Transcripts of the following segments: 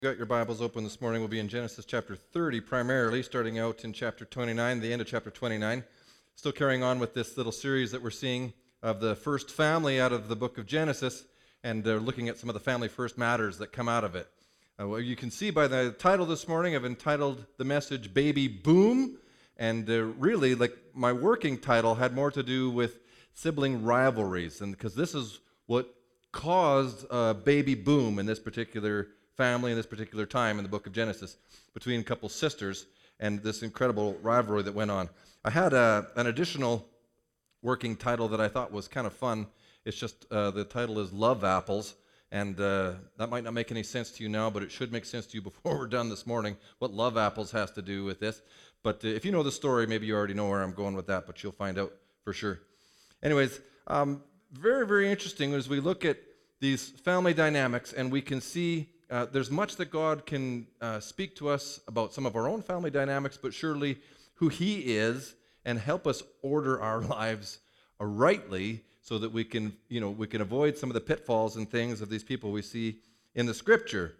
Got your Bibles open this morning. We'll be in Genesis chapter 30 primarily, starting out in chapter 29, the end of chapter 29. Still carrying on with this little series that we're seeing of the first family out of the book of Genesis, and looking at some of the family first matters that come out of it. Well, you can see by the title this morning, I've entitled the message Baby Boom, and really, like, my working title had more to do with sibling rivalries, and because this is what caused a baby boom in this particular family in this particular time in the book of Genesis between a couple sisters and this incredible rivalry that went on. I had an additional working title that I thought was kind of fun. It's just the title is Love Apples, and that might not make any sense to you now, but it should make sense to you before we're done this morning, what love apples has to do with this. But if you know the story, maybe you already know where I'm going with that, but you'll find out for sure. Anyways, very, very interesting as we look at these family dynamics, and we can see there's much that God can speak to us about some of our own family dynamics, but surely who He is, and help us order our lives rightly so that we can avoid some of the pitfalls and things of these people we see in the Scripture.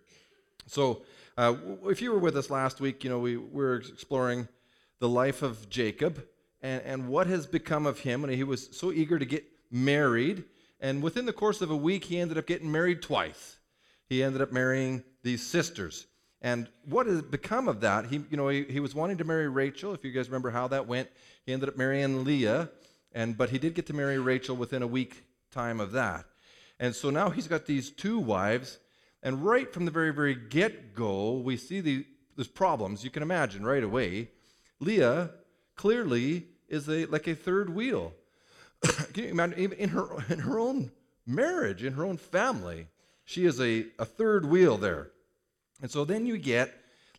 So, if you were with us last week, we were exploring the life of Jacob and what has become of him, and he was so eager to get married, and within the course of a week, he ended up getting married twice. He ended up marrying these sisters. And what has become of that? He was wanting to marry Rachel. If you guys remember how that went, he ended up marrying Leah, but he did get to marry Rachel within a week time of that. And so now he's got these two wives, and right from the very, very get-go, we see these problems. You can imagine right away. Leah clearly is like a third wheel. Can you imagine, even in her own marriage, in her own family, she is a third wheel there. And so then you get,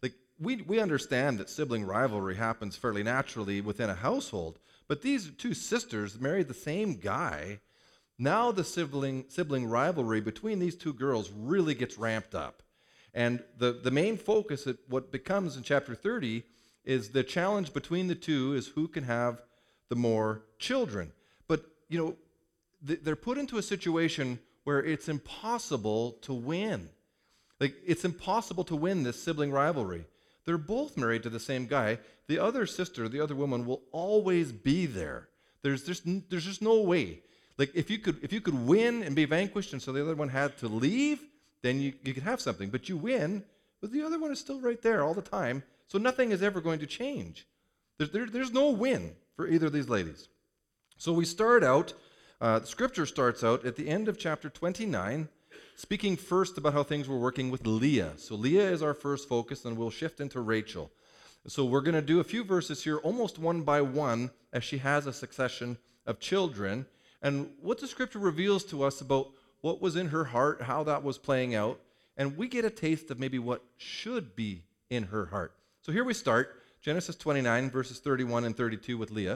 we understand that sibling rivalry happens fairly naturally within a household, but these two sisters married the same guy. Now the sibling rivalry between these two girls really gets ramped up. And the main focus at what becomes in chapter 30 is the challenge between the two is who can have the more children. But, they're put into a situation where it's impossible to win. It's impossible to win this sibling rivalry. They're both married to the same guy. The other sister, the other woman, will always be there. There's just no way. If you could win and be vanquished, and so the other one had to leave, then you could have something. But you win, but the other one is still right there all the time. So nothing is ever going to change. There's no win for either of these ladies. So we start out. The Scripture starts out at the end of chapter 29, speaking first about how things were working with Leah. So Leah is our first focus, and we'll shift into Rachel. So we're going to do a few verses here, almost one by one, as she has a succession of children, and what the Scripture reveals to us about what was in her heart, how that was playing out, and we get a taste of maybe what should be in her heart. So here we start, Genesis 29, verses 31 and 32 with Leah.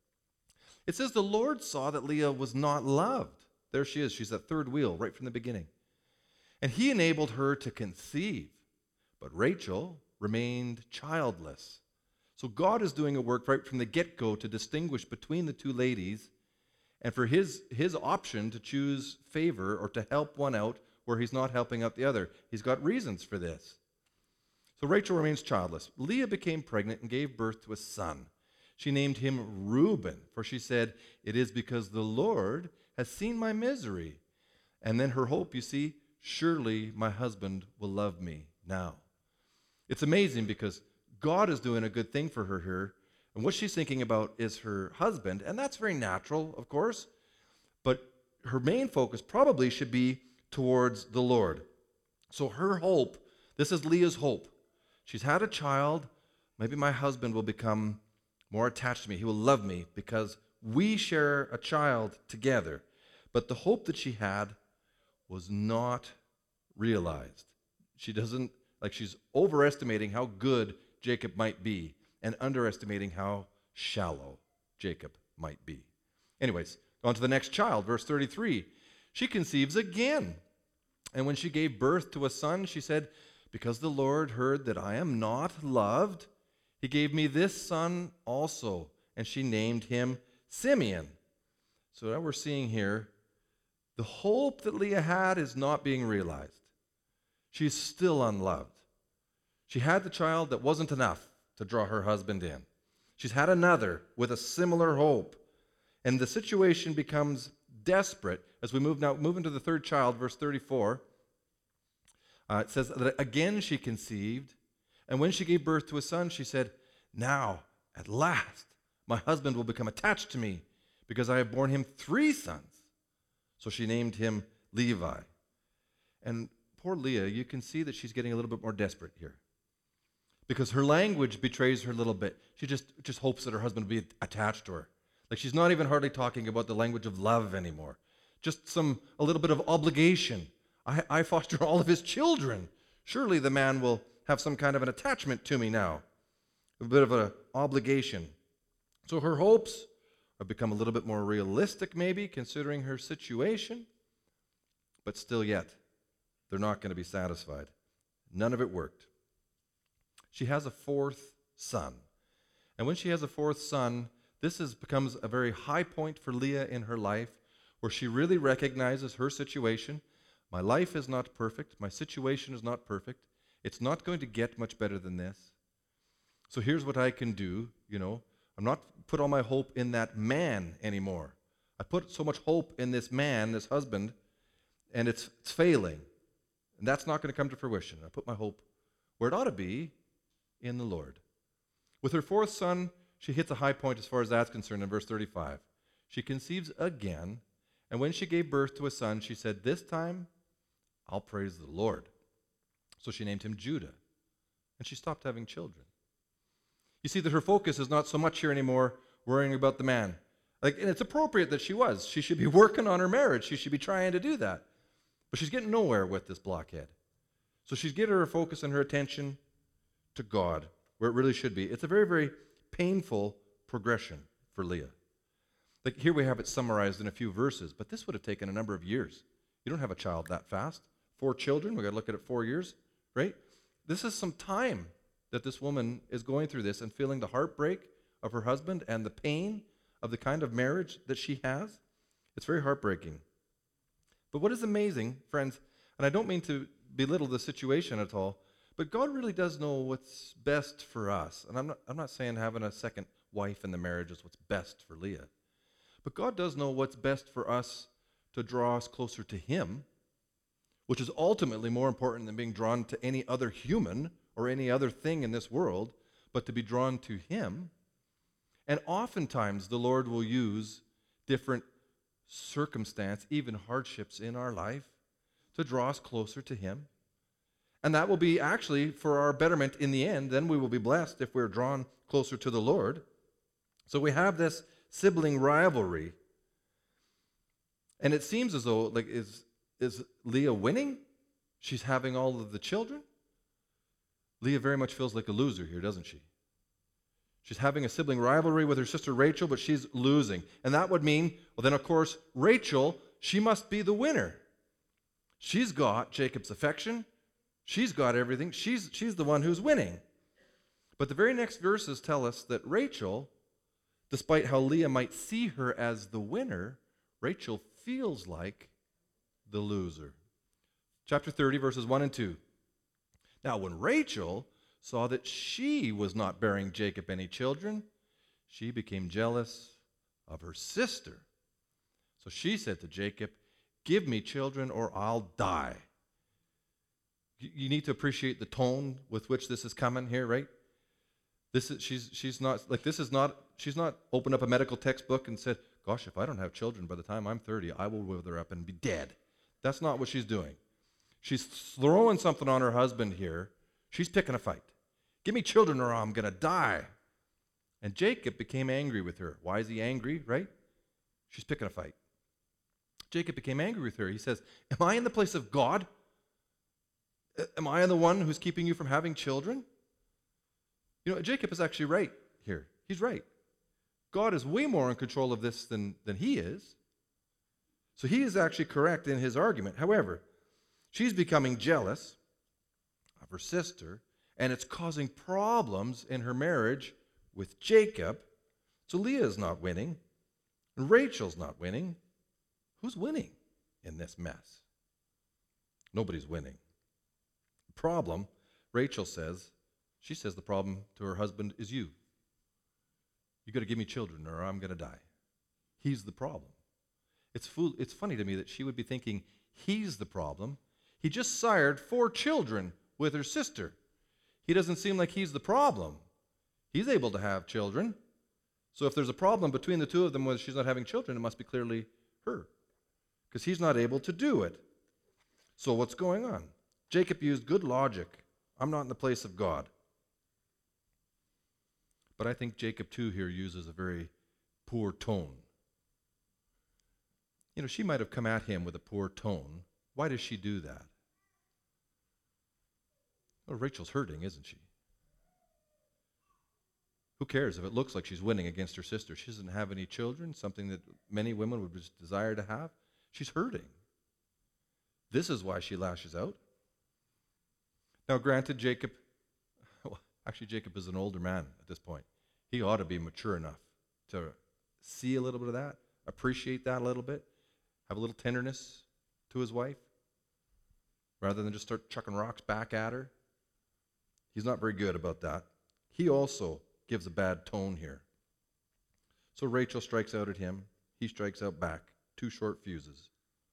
It says, the Lord saw that Leah was not loved. There she is. She's that third wheel right from the beginning. And He enabled her to conceive. But Rachel remained childless. So God is doing a work right from the get-go to distinguish between the two ladies, and for his option to choose favor or to help one out where He's not helping out the other. He's got reasons for this. So Rachel remains childless. Leah became pregnant and gave birth to a son. She named him Reuben, for she said, it is because the Lord has seen my misery. And then her hope, you see, surely my husband will love me now. It's amazing because God is doing a good thing for her here. And what she's thinking about is her husband. And that's very natural, of course. But her main focus probably should be towards the Lord. So her hope, this is Leah's hope. She's had a child. Maybe my husband will become more attached to me. He will love me because we share a child together. But the hope that she had was not realized. She's overestimating how good Jacob might be and underestimating how shallow Jacob might be. Anyways, on to the next child, verse 33. She conceives again. And when she gave birth to a son, she said, because the Lord heard that I am not loved, He gave me this son also, and she named him Simeon. So now we're seeing here, the hope that Leah had is not being realized. She's still unloved. She had the child that wasn't enough to draw her husband in. She's had another with a similar hope. And the situation becomes desperate as we move into the third child, verse 34. It says that again she conceived, and when she gave birth to a son, she said, "Now, at last, my husband will become attached to me, because I have borne him 3 sons." So she named him Levi. And poor Leah, you can see that she's getting a little bit more desperate here, because her language betrays her a little bit. She just hopes that her husband will be attached to her. Like, she's not even hardly talking about the language of love anymore. Just a little bit of obligation. I foster all of his children. Surely the man will have some kind of an attachment to me now. A bit of an obligation. So her hopes have become a little bit more realistic, maybe, considering her situation. But still yet, they're not going to be satisfied. None of it worked. She has a 4th son. And when she has a 4th son, this becomes a very high point for Leah in her life, where she really recognizes her situation. My life is not perfect. My situation is not perfect. It's not going to get much better than this. So here's what I can do, I'm not put all my hope in that man anymore. I put so much hope in this man, this husband, and it's failing. And that's not going to come to fruition. I put my hope where it ought to be, in the Lord. With her 4th son, she hits a high point as far as that's concerned in verse 35. She conceives again, and when she gave birth to a son, she said, "This time I'll praise the Lord." So she named him Judah, and she stopped having children. You see that her focus is not so much here anymore worrying about the man. And it's appropriate that she was. She should be working on her marriage. She should be trying to do that. But she's getting nowhere with this blockhead. So she's getting her focus and her attention to God, where it really should be. It's a very, very painful progression for Leah. Like, here we have it summarized in a few verses, but this would have taken a number of years. You don't have a child that fast. 4 children, we've got to look at it 4 years, right? This is some time that this woman is going through this and feeling the heartbreak of her husband and the pain of the kind of marriage that she has. It's very heartbreaking. But what is amazing, friends, and I don't mean to belittle the situation at all, but God really does know what's best for us. And I'm not saying having a second wife in the marriage is what's best for Leah. But God does know what's best for us to draw us closer to Him, which is ultimately more important than being drawn to any other human or any other thing in this world, but to be drawn to Him. And oftentimes the Lord will use different circumstance, even hardships in our life, to draw us closer to Him. And that will be actually for our betterment in the end. Then we will be blessed if we're drawn closer to the Lord. So we have this sibling rivalry. And it seems as though, is Leah winning? She's having all of the children? Leah very much feels like a loser here, doesn't she? She's having a sibling rivalry with her sister Rachel, but she's losing. And that would mean, well, then, of course, Rachel, she must be the winner. She's got Jacob's affection. She's got everything. She's the one who's winning. But the very next verses tell us that Rachel, despite how Leah might see her as the winner, Rachel feels like the loser. Chapter 30, verses 1 and 2. Now, when Rachel saw that she was not bearing Jacob any children, she became jealous of her sister. So she said to Jacob, "Give me children or I'll die." You need to appreciate the tone with which this is coming here, right? She's not opened up a medical textbook and said, "Gosh, if I don't have children by the time I'm 30, I will wither up and be dead." That's not what she's doing. She's throwing something on her husband here. She's picking a fight. "Give me children or I'm going to die." And Jacob became angry with her. Why is he angry, right? She's picking a fight. Jacob became angry with her. He says, "Am I in the place of God? Am I the one who's keeping you from having children?" Jacob is actually right here. He's right. God is way more in control of this than he is. So he is actually correct in his argument. However, she's becoming jealous of her sister, and it's causing problems in her marriage with Jacob. So Leah is not winning, and Rachel's not winning. Who's winning in this mess? Nobody's winning. The problem, Rachel says, She says the problem to her husband is you. You got to give me children or I'm going to die. He's the problem. It's funny to me that she would be thinking he's the problem. He just sired 4 children with her sister. He doesn't seem like he's the problem. He's able to have children. So if there's a problem between the two of them where she's not having children, it must be clearly her, because he's not able to do it. So what's going on? Jacob used good logic. I'm not in the place of God. But I think Jacob too here uses a very poor tone. She might have come at him with a poor tone. Why does she do that? Well, Rachel's hurting, isn't she? Who cares if it looks like she's winning against her sister? She doesn't have any children, something that many women would just desire to have. She's hurting. This is why she lashes out. Now, granted, Jacob is an older man at this point. He ought to be mature enough to see a little bit of that, appreciate that a little bit, have a little tenderness to his wife, rather than just start chucking rocks back at her. He's not very good about that. He also gives a bad tone here. So Rachel strikes out at him. He strikes out back. 2 short fuses.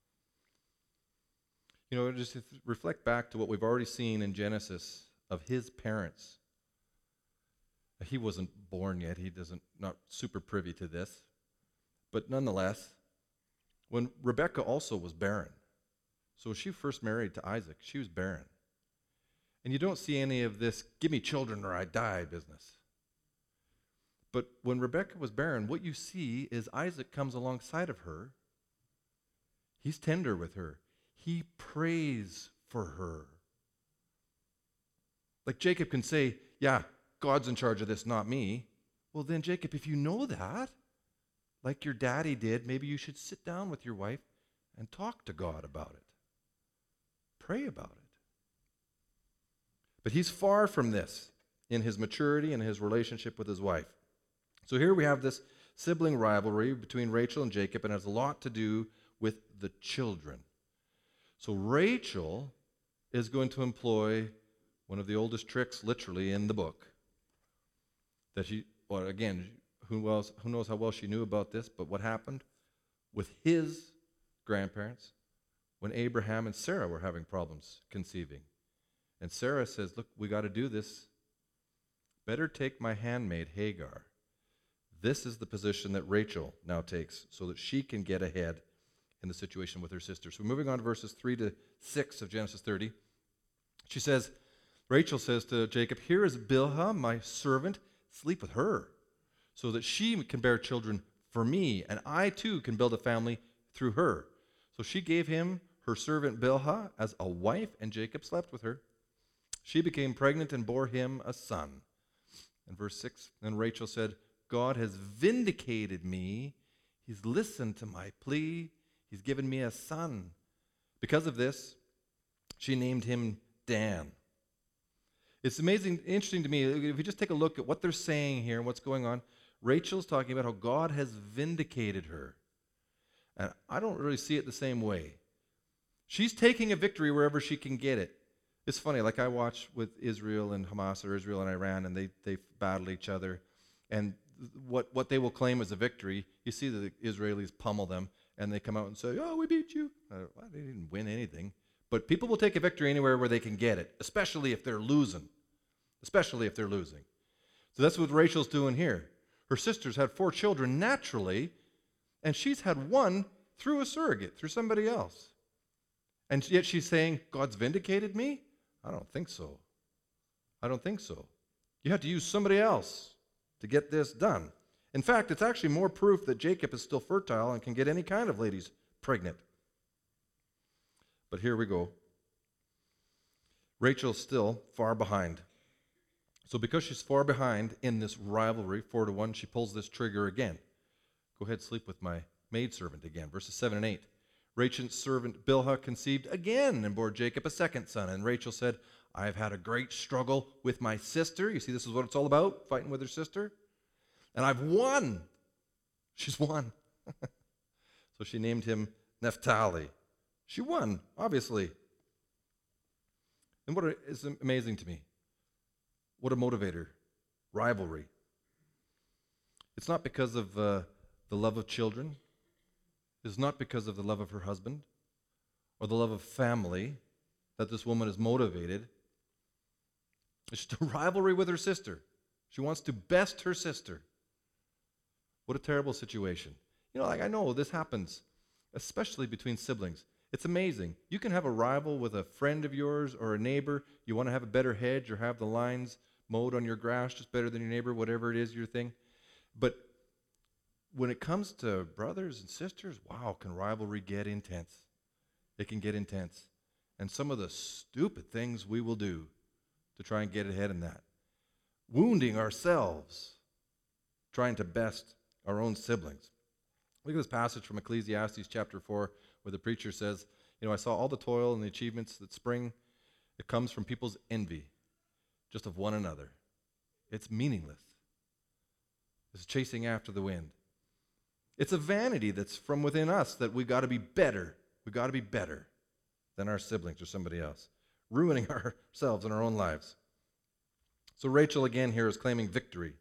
Just reflect back to what we've already seen in Genesis of his parents. He wasn't born yet. Not super privy to this. But nonetheless, when Rebekah also was barren, so when she first married to Isaac, she was barren. And you don't see any of this, give me children or I die business. But when Rebekah was barren, what you see is Isaac comes alongside of her. He's tender with her. He prays for her. Like Jacob can say, yeah, God's in charge of this, not me. Well then, Jacob, if you know that, like your daddy did, maybe you should sit down with your wife and talk to God about it. Pray about it. But he's far from this in his maturity and his relationship with his wife. So here we have this sibling rivalry between Rachel and Jacob, and it has a lot to do with the children. So Rachel is going to employ one of the oldest tricks, literally, in the book. Who knows how well she knew about this, but what happened with his grandparents when Abraham and Sarah were having problems conceiving. And Sarah says, look, we got to do this. Better take my handmaid Hagar. This is the position that Rachel now takes so that she can get ahead in the situation with her sister. So moving on to verses 3 to 6 of Genesis 30. Rachel says to Jacob, here is Bilhah, my servant, sleep with her so that she can bear children for me, and I too can build a family through her. So she gave him her servant Bilhah as a wife, and Jacob slept with her. She became pregnant and bore him a son. In verse 6, then Rachel said, God has vindicated me. He's listened to my plea. He's given me a son. Because of this, she named him Dan. It's interesting to me, if you just take a look at what they're saying here and what's going on, Rachel's talking about how God has vindicated her. And I don't really see it the same way. She's taking a victory wherever she can get it. It's funny, like I watch with Israel and Hamas, or Israel and Iran, and they battle each other. And what they will claim as a victory, you see the Israelis pummel them, and they come out and say, oh, we beat you. Well, they didn't win anything. But people will take a victory anywhere where they can get it, especially if they're losing. Especially if they're losing. So that's what Rachel's doing here. Her sisters had 4 children naturally, and she's had 1 through a surrogate, through somebody else. And yet she's saying, God's vindicated me? I don't think so. I don't think so. You have to use somebody else to get this done. In fact, it's actually more proof that Jacob is still fertile and can get any kind of ladies pregnant. But here we go. Rachel's still far behind. So because she's far behind in this rivalry, 4-1, she pulls this trigger again. Go ahead, sleep with my maidservant again. Verses 7 and 8. Rachel's servant Bilhah conceived again and bore Jacob a second son. And Rachel said, I've had a great struggle with my sister. You see, this is what it's all about, fighting with her sister. And I've won. She's won. So she named him Naphtali. She won, obviously. And what is amazing to me, What a motivator. Rivalry. It's not because of the love of children. It's not because of the love of her husband or the love of family that this woman is motivated. It's just a rivalry with her sister. She wants to best her sister. What a terrible situation. I know this happens, especially between siblings. It's amazing. You can have a rival with a friend of yours or a neighbor. You want to have a better hedge or have the lines mowed on your grass just better than your neighbor, whatever it is, your thing. But when it comes to brothers and sisters, wow, can rivalry get intense. It can get intense. And some of the stupid things we will do to try and get ahead in that. Wounding ourselves, trying to best our own siblings. Look at this passage from Ecclesiastes chapter 4, where the preacher says, I saw all the toil and the achievements that spring. It comes from people's envy, just of one another. It's meaningless. It's chasing after the wind. It's a vanity that's from within us that we got to be better. We got to be better than our siblings or somebody else, ruining ourselves and our own lives. So Rachel again here is claiming victory.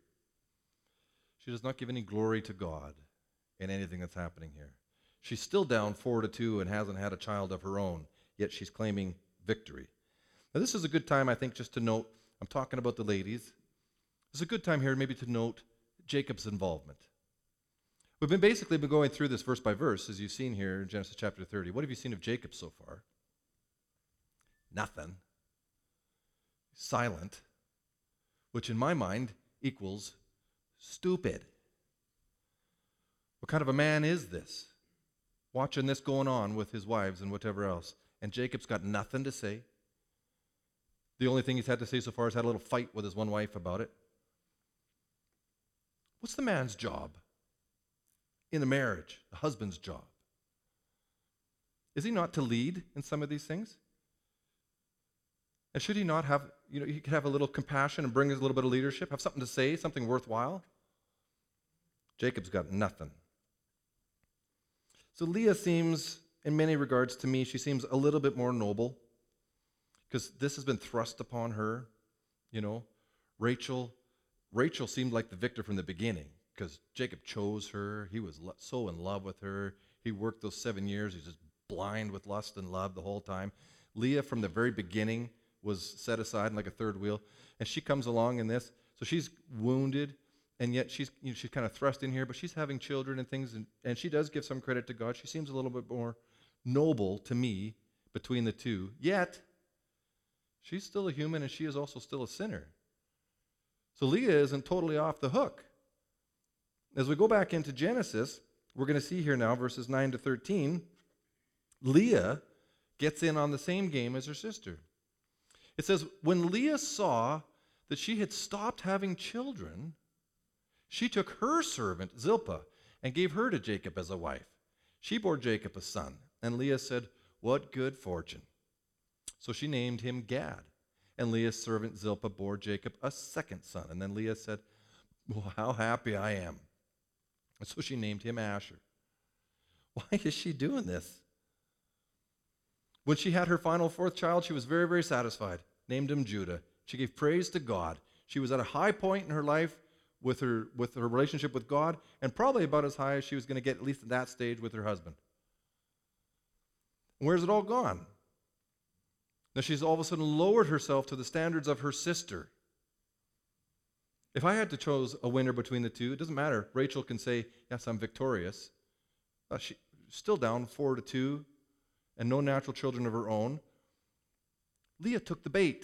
She does not give any glory to God in anything that's happening here. She's still down 4-2 and hasn't had a child of her own, yet she's claiming victory. Now this is a good time, I think, just to note, I'm talking about the ladies. It's a good time here maybe to note Jacob's involvement. We've basically been going through this verse by verse, as you've seen here in Genesis chapter 30. What have you seen of Jacob so far? Nothing. Silent, which in my mind equals stupid. What kind of a man is this? Watching this going on with his wives and whatever else. And Jacob's got nothing to say. The only thing he's had to say so far is had a little fight with his one wife about it. What's the man's job in a marriage? The husband's job. Is he not to lead in some of these things? And should he not have, he could have a little compassion and bring a little bit of leadership, have something to say, something worthwhile? Jacob's got nothing. So Leah seems, in many regards to me, she seems a little bit more noble because this has been thrust upon her. Rachel seemed like the victor from the beginning because Jacob chose her. He was so in love with her. He worked those 7 years. He's just blind with lust and love the whole time. Leah, from the very beginning, was set aside like a third wheel. And she comes along in this. So she's wounded. And yet she's kind of thrust in here, but she's having children and things, and she does give some credit to God. She seems a little bit more noble to me between the two. Yet, she's still a human, and she is also still a sinner. So Leah isn't totally off the hook. As we go back into Genesis, we're going to see here now, verses 9-13, Leah gets in on the same game as her sister. It says, when Leah saw that she had stopped having children, she took her servant, Zilpah, and gave her to Jacob as a wife. She bore Jacob a son, and Leah said, what good fortune. So she named him Gad. And Leah's servant Zilpah bore Jacob a second son. And then Leah said, well, how happy I am. And so she named him Asher. Why is she doing this? When she had her final fourth child, she was very, very satisfied. Named him Judah. She gave praise to God. She was at a high point in her life with her relationship with God, and probably about as high as she was going to get, at least at that stage, with her husband. And where's it all gone? Now she's all of a sudden lowered herself to the standards of her sister. If I had to choose a winner between the two, it doesn't matter. Rachel can say, yes, I'm victorious. She's still down 4-2, and no natural children of her own. Leah took the bait.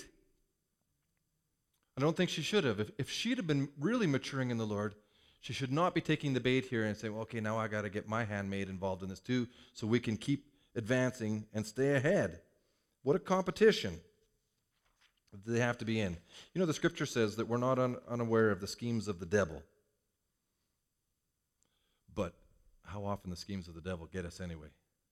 I don't think she should have. If she'd have been really maturing in the Lord, she should not be taking the bait here and saying, well, okay, now I got to get my handmaid involved in this too so we can keep advancing and stay ahead. What a competition they have to be in. The scripture says that we're not unaware of the schemes of the devil. But how often the schemes of the devil get us anyway?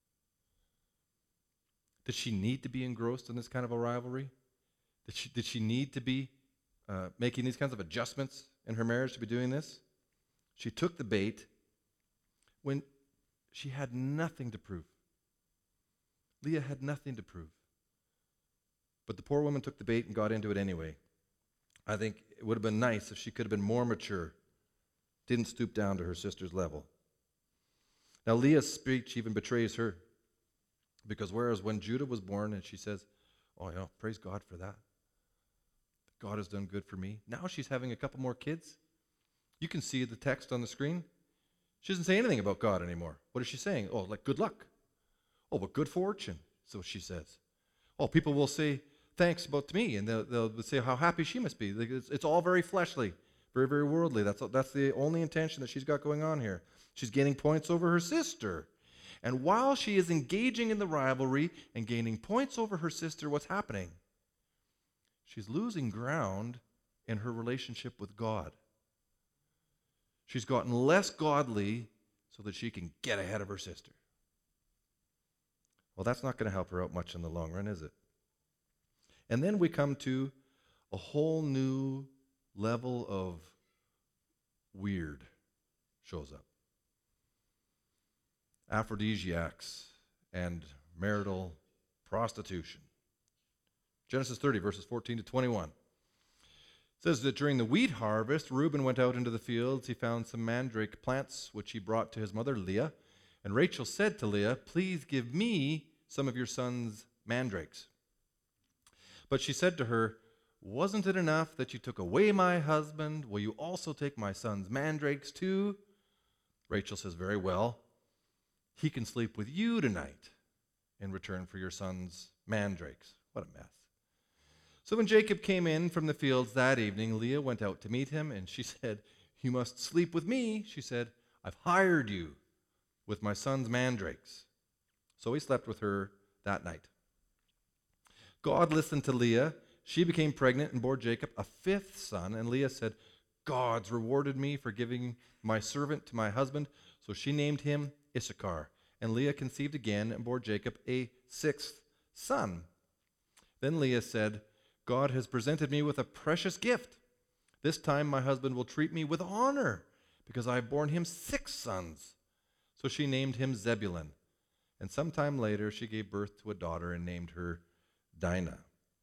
Did she need to be engrossed in this kind of a rivalry? Did she need to be making these kinds of adjustments in her marriage to be doing this? She took the bait when she had nothing to prove. Leah had nothing to prove. But the poor woman took the bait and got into it anyway. I think it would have been nice if she could have been more mature, didn't stoop down to her sister's level. Now, Leah's speech even betrays her, because whereas when Judah was born and she says, oh, yeah, praise God for that. God has done good for me. Now she's having a couple more kids. You can see the text on the screen. She doesn't say anything about God anymore. What is she saying? Oh, like good luck. Oh, but good fortune. So she says. Oh, people will say thanks about to me, and they'll say how happy she must be. It's all very fleshly, very, very worldly. That's the only intention that she's got going on here. She's gaining points over her sister. And while she is engaging in the rivalry and gaining points over her sister, what's happening? She's losing ground in her relationship with God. She's gotten less godly so that she can get ahead of her sister. Well, that's not going to help her out much in the long run, is it? And then we come to a whole new level of weird shows up. Aphrodisiacs and marital prostitution. Genesis 30, verses 14 to 21. It says that during the wheat harvest, Reuben went out into the fields. He found some mandrake plants, which he brought to his mother Leah. And Rachel said to Leah, please give me some of your son's mandrakes. But she said to her, wasn't it enough that you took away my husband? Will you also take my son's mandrakes too? Rachel says, very well. He can sleep with you tonight in return for your son's mandrakes. What a mess. So when Jacob came in from the fields that evening, Leah went out to meet him, and she said, you must sleep with me. She said, I've hired you with my son's mandrakes. So he slept with her that night. God listened to Leah. She became pregnant and bore Jacob a fifth son, and Leah said, God's rewarded me for giving my servant to my husband. So she named him Issachar. And Leah conceived again and bore Jacob a sixth son. Then Leah said, God has presented me with a precious gift. This time my husband will treat me with honor because I have borne him 6 sons. So she named him Zebulun. And sometime later she gave birth to a daughter and named her Dinah.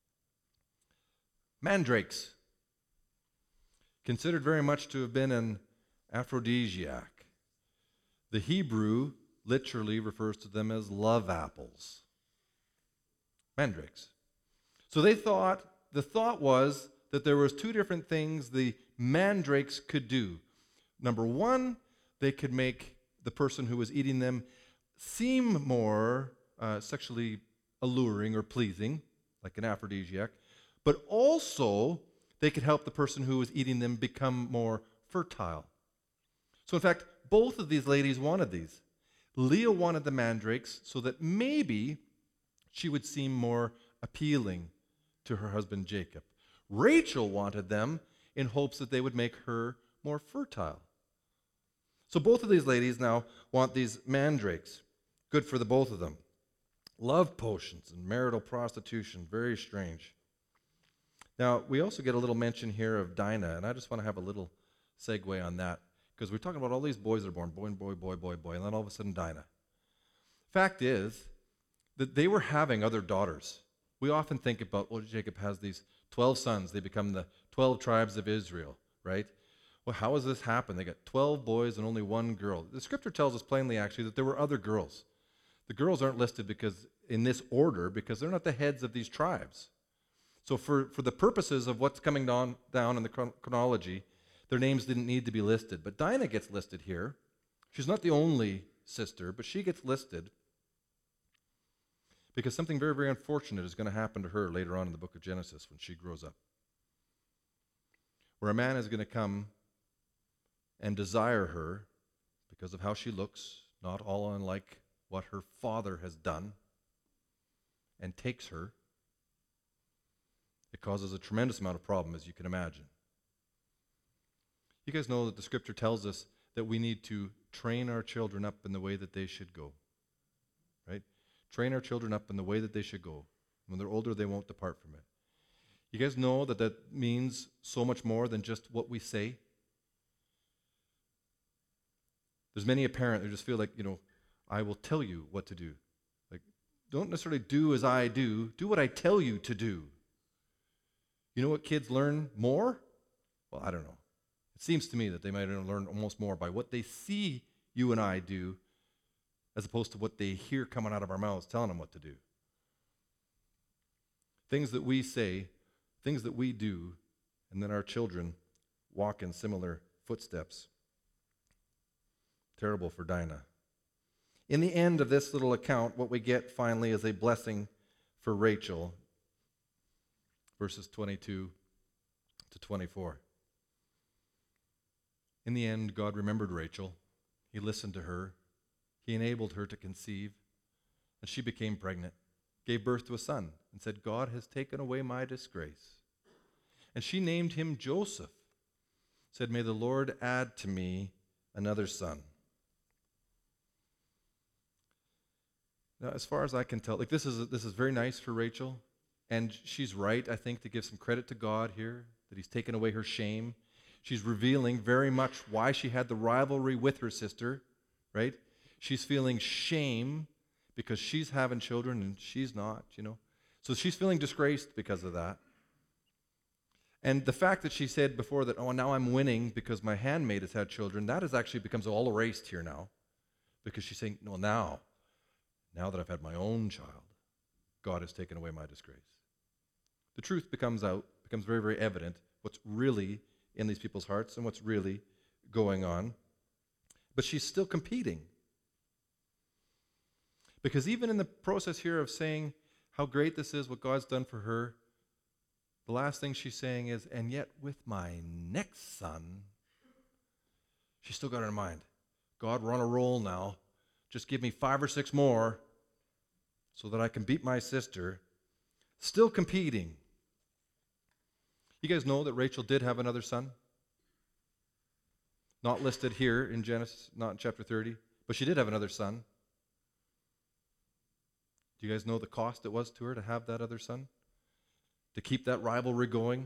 Mandrakes, considered very much to have been an aphrodisiac. The Hebrew literally refers to them as love apples. Mandrakes. So the thought was that there was 2 different things the mandrakes could do. Number 1, they could make the person who was eating them seem more sexually alluring or pleasing, like an aphrodisiac, but also they could help the person who was eating them become more fertile. So in fact, both of these ladies wanted these. Leah wanted the mandrakes so that maybe she would seem more appealing to her husband Jacob. Rachel wanted them in hopes that they would make her more fertile. So both of these ladies now want these mandrakes. Good for the both of them. Love potions and marital prostitution, very strange. Now, we also get a little mention here of Dinah, and I just want to have a little segue on that, because we're talking about all these boys that are born, boy, and then all of a sudden Dinah. Fact is that they were having other daughters. We often think about, well, Jacob has these 12 sons. They become the 12 tribes of Israel, right? Well, how has this happened? They got 12 boys and only 1 girl. The scripture tells us plainly, actually, that there were other girls. The girls aren't listed because in this order because they're not the heads of these tribes. So for the purposes of what's coming down in the chronology, their names didn't need to be listed. But Dinah gets listed here. She's not the only sister, but she gets listed because something very, very unfortunate is going to happen to her later on in the book of Genesis when she grows up, where a man is going to come and desire her because of how she looks, not all unlike what her father has done, and takes her. It causes a tremendous amount of problem, as you can imagine. You guys know that the scripture tells us that we need to train our children up in the way that they should go, right? Train our children up in the way that they should go. When they're older, they won't depart from it. You guys know that that means so much more than just what we say. There's many a parent who just feel like, I will tell you what to do. Like, don't necessarily do as I do what I tell you to do. You know what kids learn more? Well, I don't know. It seems to me that they might learn almost more by what they see you and I do as opposed to what they hear coming out of our mouths telling them what to do. Things that we say, things that we do, and then our children walk in similar footsteps. Terrible for Dinah. In the end of this little account, what we get finally is a blessing for Rachel. Verses 22 to 24. In the end, God remembered Rachel. He listened to her. He enabled her to conceive. And she became pregnant, gave birth to a son, and said, God has taken away my disgrace. And she named him Joseph, said, may the Lord add to me another son. Now, as far as I can tell, this is very nice for Rachel. And she's right, I think, to give some credit to God here, that he's taken away her shame. She's revealing very much why she had the rivalry with her sister, right? She's feeling shame because she's having children and she's not, So she's feeling disgraced because of that. And the fact that she said before that, oh, now I'm winning because my handmaid has had children, that is actually becomes all erased here now. Because she's saying, no, now that I've had my own child, God has taken away my disgrace. The truth becomes very, very evident what's really in these people's hearts and what's really going on. But she's still competing. Because even in the process here of saying how great this is, what God's done for her, the last thing she's saying is, and yet with my next son, she's still got in her mind, God, we're on a roll now. Just give me 5 or 6 more so that I can beat my sister. Still competing. You guys know that Rachel did have another son? Not listed here in Genesis, not in chapter 30, but she did have another son. Do you guys know the cost it was to her to have that other son? To keep that rivalry going?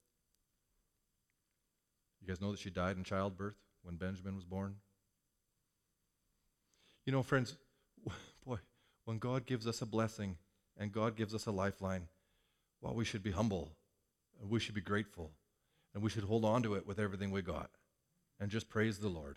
You guys know that she died in childbirth when Benjamin was born? Friends, boy, when God gives us a blessing and God gives us a lifeline, well, we should be humble. And we should be grateful. And we should hold on to it with everything we got. And just praise the Lord.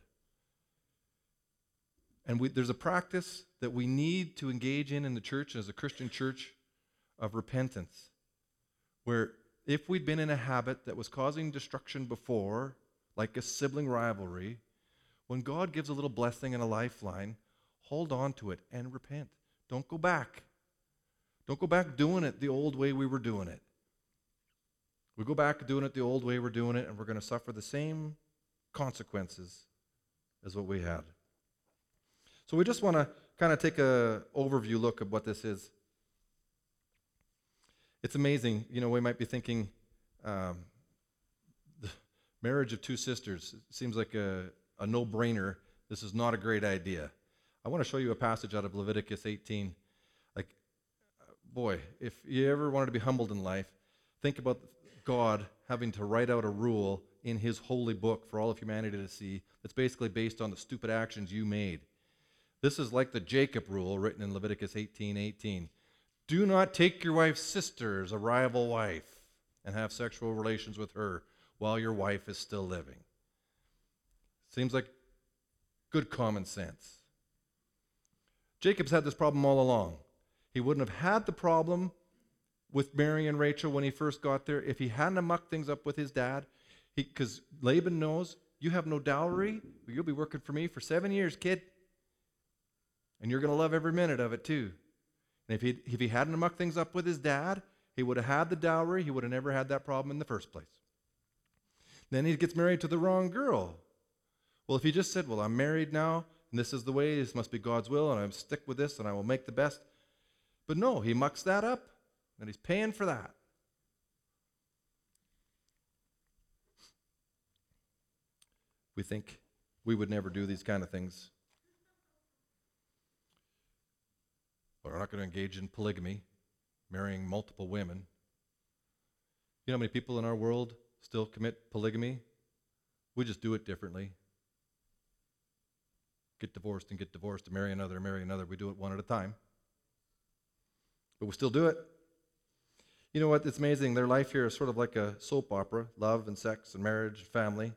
And there's a practice that we need to engage in the church, as a Christian church, of repentance. Where if we'd been in a habit that was causing destruction before, like a sibling rivalry, when God gives a little blessing and a lifeline, hold on to it and repent. Don't go back. Don't go back doing it the old way we were doing it. We go back doing it the old way we're doing it, and we're going to suffer the same consequences as what we had. So we just want to kind of take an overview look at what this is. It's amazing. We might be thinking the marriage of 2 sisters seems like a no-brainer. This is not a great idea. I want to show you a passage out of Leviticus 18. Boy, if you ever wanted to be humbled in life, think about God having to write out a rule in his holy book for all of humanity to see that's basically based on the stupid actions you made. This is like the Jacob rule written in Leviticus 18:18. Do not take your wife's sister as a rival wife and have sexual relations with her while your wife is still living. Seems like good common sense. Jacob's had this problem all along. He wouldn't have had the problem with Mary and Rachel when he first got there if he hadn't mucked things up with his dad. Because Laban knows, you have no dowry, but you'll be working for me for 7 years, kid. And you're going to love every minute of it too. And if he hadn't mucked things up with his dad, he would have had the dowry. He would have never had that problem in the first place. Then he gets married to the wrong girl. Well, if he just said, well, I'm married now, and this is the way, this must be God's will, and I'll stick with this, and I will make the best. But no, he mucks that up, and he's paying for that. We think we would never do these kind of things. We're not going to engage in polygamy, marrying multiple women. You know how many people in our world still commit polygamy? We just do it differently. Get divorced and marry another and marry another. We do it one at a time. But we still do it. You know what? It's amazing. Their life here is sort of like a soap opera: love and sex and marriage, family.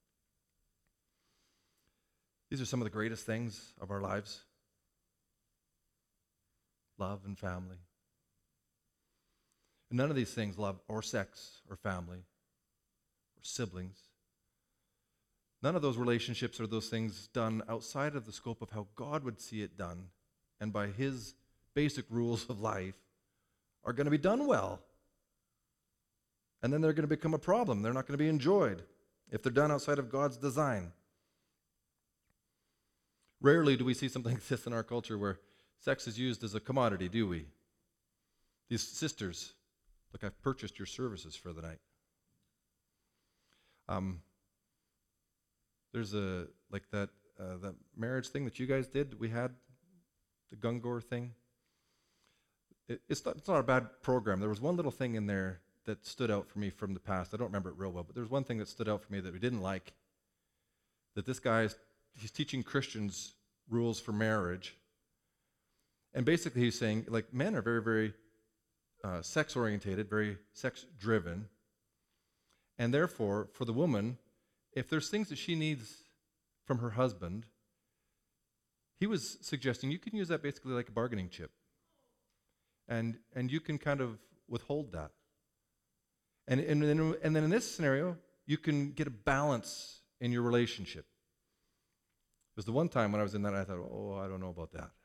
These are some of the greatest things of our lives: love and family. And none of these things, love or sex or family or siblings, none of those relationships or those things done outside of the scope of how God would see it done and by His basic rules of life are going to be done well. And then they're going to become a problem. They're not going to be enjoyed if they're done outside of God's design. Rarely do we see something like this in our culture where sex is used as a commodity, do we? These sisters, look, I've purchased your services for the night. There's that marriage thing that you guys did. We had the Gungor thing. It's not a bad program. There was one little thing in there that stood out for me from the past. I don't remember it real well, but there's one thing that stood out for me that we didn't like. That this guy he's teaching Christians rules for marriage, and basically he's saying, like, men are very, very sex orientated, very sex driven, and therefore for the woman, if there's things that she needs from her husband, he was suggesting you can use that basically like a bargaining chip, and you can kind of withhold that. And then in this scenario, you can get a balance in your relationship. It was the one time when I was in that, I thought, oh, I don't know about that.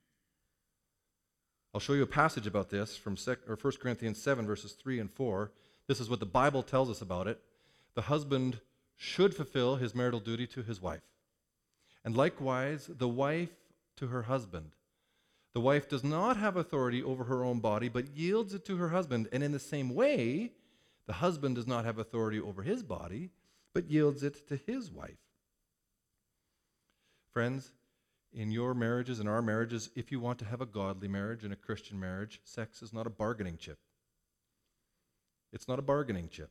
I'll show you a passage about this from 1 Corinthians 7, verses 3 and 4. This is what the Bible tells us about it. The husband should fulfill his marital duty to his wife, and likewise the wife to her husband. The wife does not have authority over her own body, but yields it to her husband. And in the same way, the husband does not have authority over his body, but yields it to his wife. Friends, in your marriages, in our marriages, if you want to have a godly marriage and a Christian marriage, sex is not a bargaining chip. It's not a bargaining chip.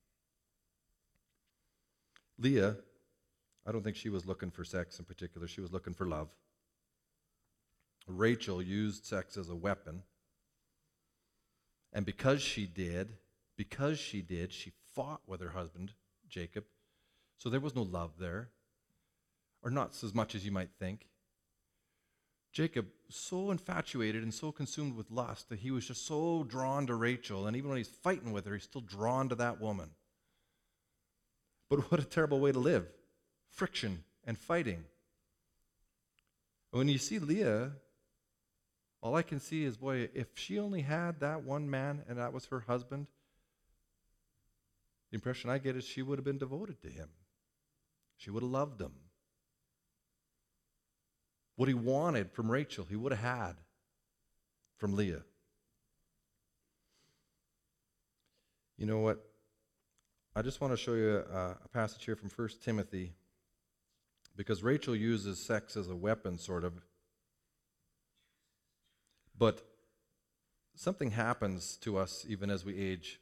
Leah, I don't think she was looking for sex in particular. She was looking for love. Rachel used sex as a weapon. And because she did, she fought with her husband, Jacob. So there was no love there, or not as much as you might think. Jacob, so infatuated and so consumed with lust that he was just so drawn to Rachel, and even when he's fighting with her, he's still drawn to that woman. But what a terrible way to live. Friction and fighting. When you see Leah, all I can see is, boy, if she only had that one man and that was her husband, the impression I get is she would have been devoted to him. She would have loved him. What he wanted from Rachel, he would have had from Leah. You know what? I just want to show you a passage here from 1 Timothy, because Rachel uses sex as a weapon, sort of. But something happens to us even as we age.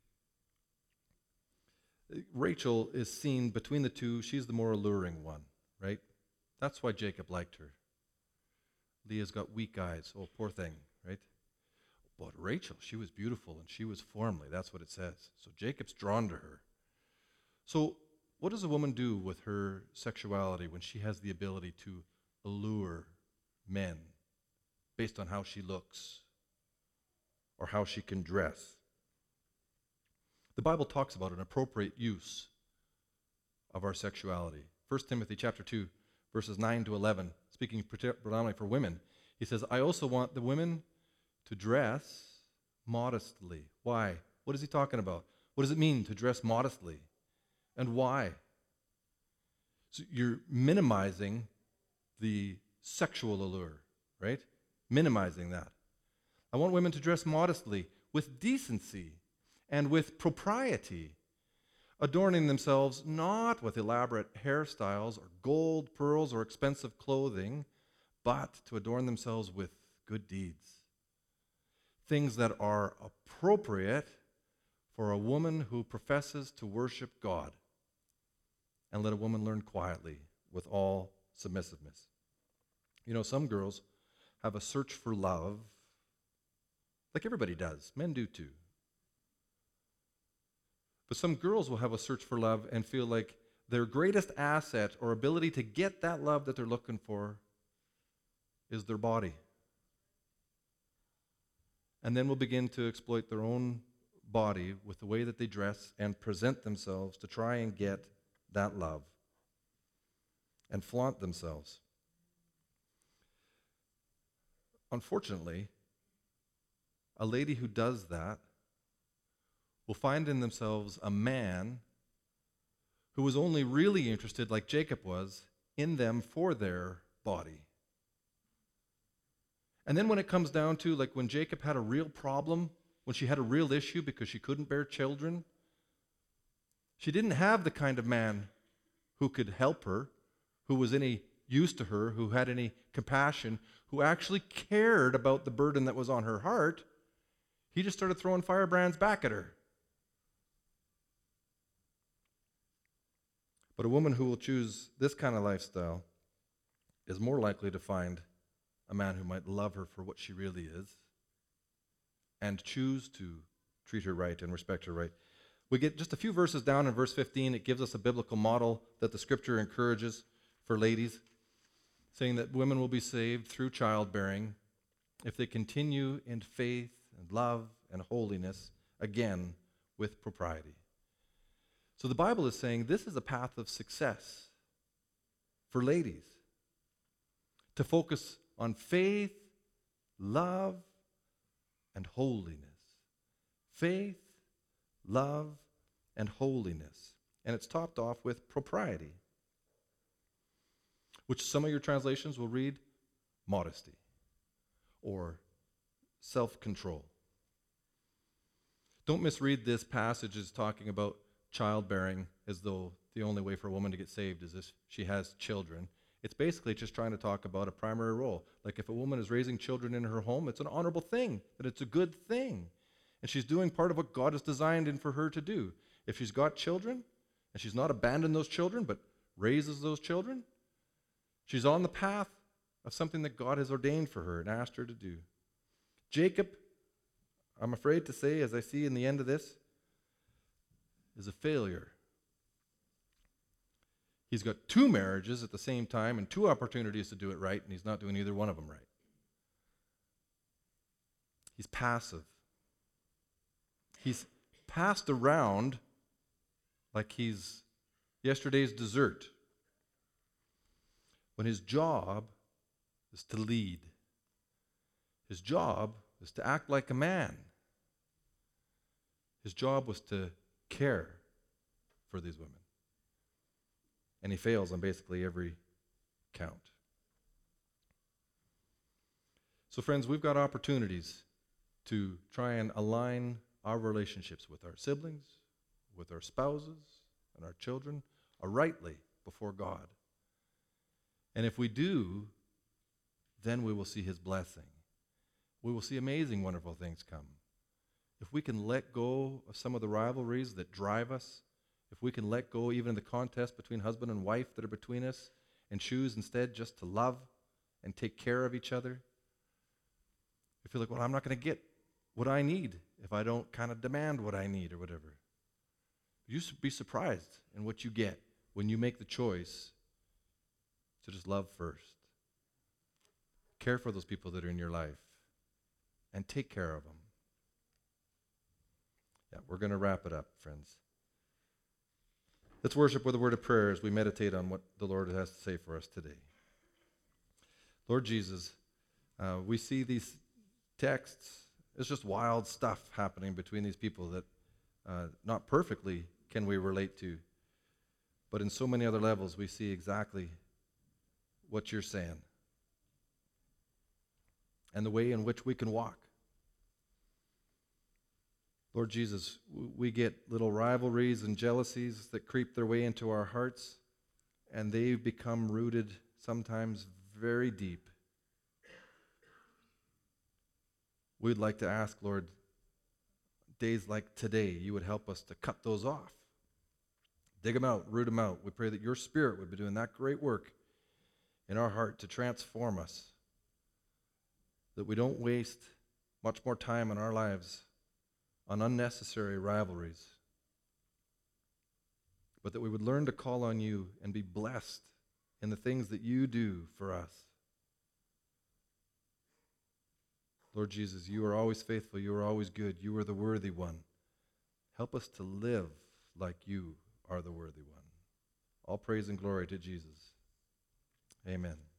Rachel is seen between the two. She's the more alluring one, right? That's why Jacob liked her. Leah's got weak eyes. Oh, poor thing, right? But Rachel, she was beautiful and she was formly. That's what it says. So Jacob's drawn to her. So what does a woman do with her sexuality when she has the ability to allure men based on how she looks or how she can dress? The Bible talks about an appropriate use of our sexuality. 1 Timothy chapter 2, verses 9 to 11, speaking predominantly for women, he says, I also want the women to dress modestly. Why? What is he talking about? What does it mean to dress modestly? And why? So you're minimizing the sexual allure, right? Minimizing that. I want women to dress modestly, with decency and with propriety, adorning themselves not with elaborate hairstyles or gold, pearls, or expensive clothing, but to adorn themselves with good deeds. Things that are appropriate for a woman who professes to worship God. And let a woman learn quietly with all submissiveness. You know, some girls have a search for love, like everybody does. Men do too. But some girls will have a search for love and feel like their greatest asset or ability to get that love that they're looking for is their body. And then will begin to exploit their own body with the way that they dress and present themselves to try and get that love and flaunt themselves. Unfortunately, a lady who does that will find in themselves a man who was only really interested, like Jacob was, in them for their body. And then when it comes down to, like when Jacob had a real problem, when she had a real issue because she couldn't bear children, she didn't have the kind of man who could help her, who was any use to her, who had any compassion, who actually cared about the burden that was on her heart. He just started throwing firebrands back at her. But a woman who will choose this kind of lifestyle is more likely to find a man who might love her for what she really is and choose to treat her right and respect her right. We get just a few verses down in verse 15. It gives us a biblical model that the scripture encourages for ladies, saying that women will be saved through childbearing if they continue in faith and love and holiness, again, with propriety. So the Bible is saying this is a path of success for ladies, to focus on faith, love, and holiness. Faith, love, and holiness. And it's topped off with propriety, which some of your translations will read modesty or self-control. Don't misread this passage as talking about childbearing as though the only way for a woman to get saved is if she has children. It's basically just trying to talk about a primary role. Like if a woman is raising children in her home, it's an honorable thing, that it's a good thing. And she's doing part of what God has designed in for her to do. If she's got children, and she's not abandoned those children, but raises those children, she's on the path of something that God has ordained for her and asked her to do. Jacob, I'm afraid to say, as I see in the end of this, is a failure. He's got 2 marriages at the same time and 2 opportunities to do it right, and he's not doing either one of them right. He's passive. He's passed around like he's yesterday's dessert, when his job is to lead. His job is to act like a man. His job was to care for these women. And he fails on basically every count. So friends, we've got opportunities to try and align our relationships with our siblings, with our spouses, and our children rightly before God. And if we do, then we will see his blessing. We will see amazing, wonderful things come. If we can let go of some of the rivalries that drive us, if we can let go even of the contest between husband and wife that are between us and choose instead just to love and take care of each other, we feel like, well, I'm not going to get what I need if I don't kind of demand what I need or whatever. You should be surprised in what you get when you make the choice to just love first. Care for those people that are in your life and take care of them. Yeah, we're going to wrap it up, friends. Let's worship with a word of prayer as we meditate on what the Lord has to say for us today. Lord Jesus, we see these texts. It's just wild stuff happening between these people that not perfectly can we relate to, but in so many other levels we see exactly what you're saying and the way in which we can walk. Lord Jesus, we get little rivalries and jealousies that creep their way into our hearts, and they become rooted sometimes very deep. We'd like to ask, Lord, days like today, you would help us to cut those off. Dig them out, root them out. We pray that your Spirit would be doing that great work in our heart to transform us, that we don't waste much more time in our lives on unnecessary rivalries, but that we would learn to call on you and be blessed in the things that you do for us. Lord Jesus, you are always faithful. You are always good. You are the worthy one. Help us to live like you are the worthy one. All praise and glory to Jesus. Amen.